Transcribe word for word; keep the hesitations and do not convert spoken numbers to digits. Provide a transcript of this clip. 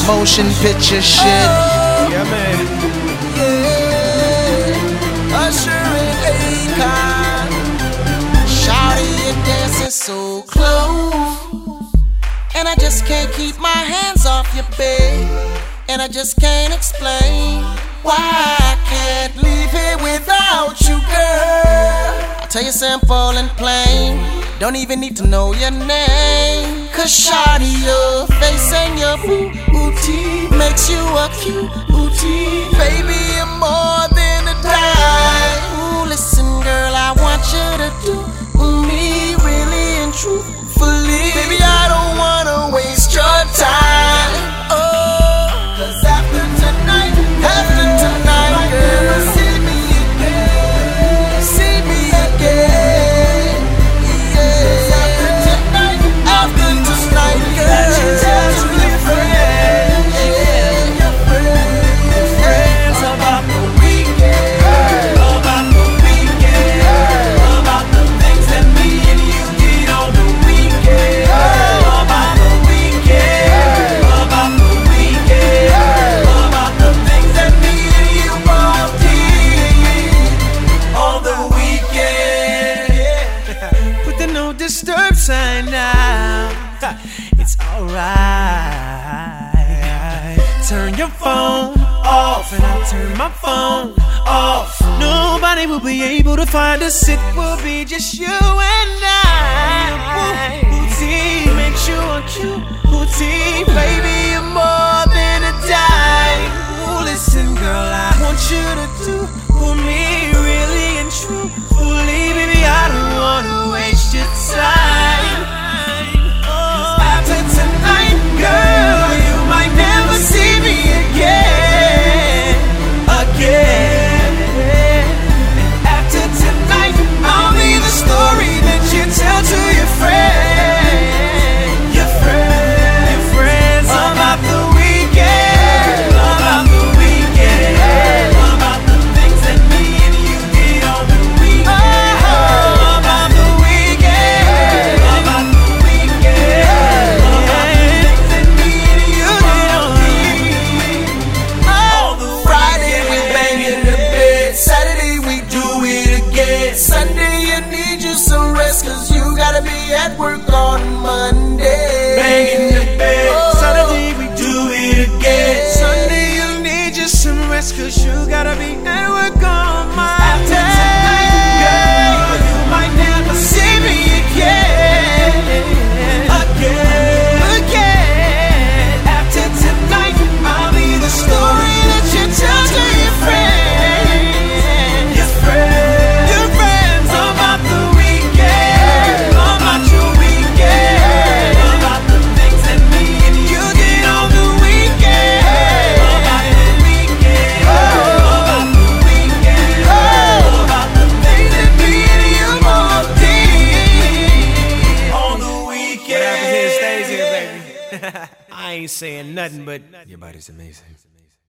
motion picture shit. Yeah, man. Yeah, Usher and Akon. Shawty, you're dancing so close, and I just can't keep my hands off your bed, and I just can't explain why I can't leave here without you, girl. I'll tell you simple and plain, don't even need to know your name, cause shawty, your face and your booty makes you a cutie. Baby, you're more than a dime. Ooh, listen girl, I want you to do me really and truthfully. Baby, I don't wanna waste your time. Oh, cause after tonight, after tonight, girl, see me again, see me again. Yeah, after tonight, after tonight, girl, you tell your friends, yeah, your friends, your friends about the weekend, about the weekend, about the things that me and you did on the weekend, about the weekend, about the weekend, about the things that me and you both did on the weekend. Put the no disturb sign now. It's alright. Turn your phone off, and I'll turn my phone off. Nobody will be able to find us. It will be just you and I. Booty makes you a cute booty. Baby, you're more than a dime. Ooh, listen, girl, I want you to do for me really and truthfully. Baby, I don't wanna waste your time. After tonight, girl, you might never see me again, again. And after tonight, I'll be the story that you tell to your friends, your friends, your friends about the weekend, about the weekend, about the things that me and you did on the weekend, about the weekend, about the weekend, about the things that me and you did on the weekend. Oh, Friday we bang in the bed, Saturday we do it again, Sunday you need you some rest, cause you gotta be at work on Monday. Bang in the bed, Oh. Saturday we do it again, Sunday you need just some rest, cause you gotta be at work on Monday. After tonight, girl, you might never see me again, again, again. After tonight, I'll be the story that you tell to your friends, your friends, your friends about the weekend, about your weekend, about the things that me and you did on the weekend, about the weekend, about the weekend, about the things that me and you both did on the weekend. Whatever here stays here, baby. I ain't saying nothing, but your body's amazing.